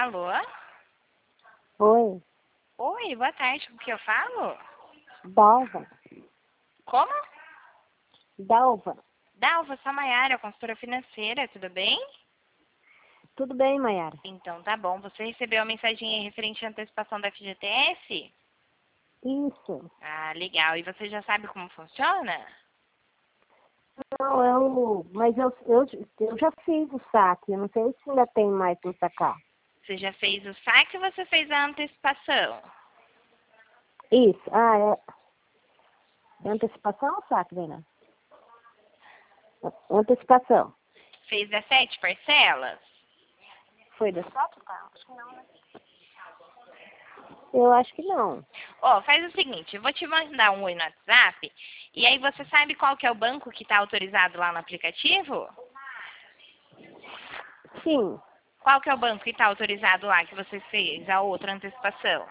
Alô? Oi, Oi, boa tarde. Com que eu falo? Dalva. Como? Dalva. Dalva, sou a Maiara, consultora financeira, tudo bem? Tudo bem, Maiara? Então tá bom. Você recebeu a mensagem aí referente à antecipação da FGTS? Isso. Ah, legal. E você já sabe como funciona? Não, eu já fiz o saque. Eu não sei se ainda tem mais para sacar. Você já fez o saque ou você fez a antecipação? Isso. É antecipação ou saque, Vena? Antecipação. Fez 17 parcelas? Foi da saque? Tá. Acho que não, né? Eu acho que não. Ó, faz o seguinte, eu vou te mandar um oi no WhatsApp, e aí você sabe qual que é o banco que está autorizado lá no aplicativo? Sim. Qual que é o banco que está autorizado lá que você fez a outra antecipação?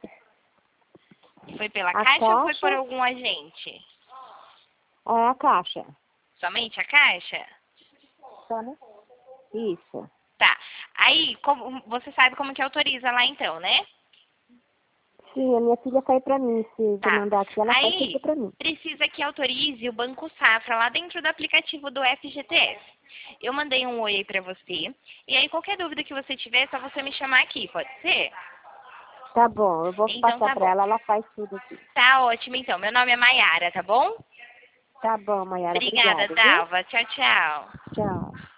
Foi pela A Caixa ou foi por Caixa algum agente? é a Caixa. Somente a Caixa? Só, né? Isso. Tá. Aí, você sabe como que autoriza lá então, né? Sim, a minha filha faz para mim. Se eu Tá. mandar aqui, ela faz tudo Aí, para mim. precisa que autorize o Banco Safra lá dentro do aplicativo do FGTS. Eu mandei um oi aí pra você. E aí, qualquer dúvida que você tiver, é só você me chamar aqui, pode ser? Tá bom, eu vou Então passar tá para bom. ela faz tudo aqui. Tá ótimo então. Meu nome é Maiara, tá bom? Tá bom, Maiara, Obrigada, obrigada, viu? Dalva. Tchau, tchau. Tchau.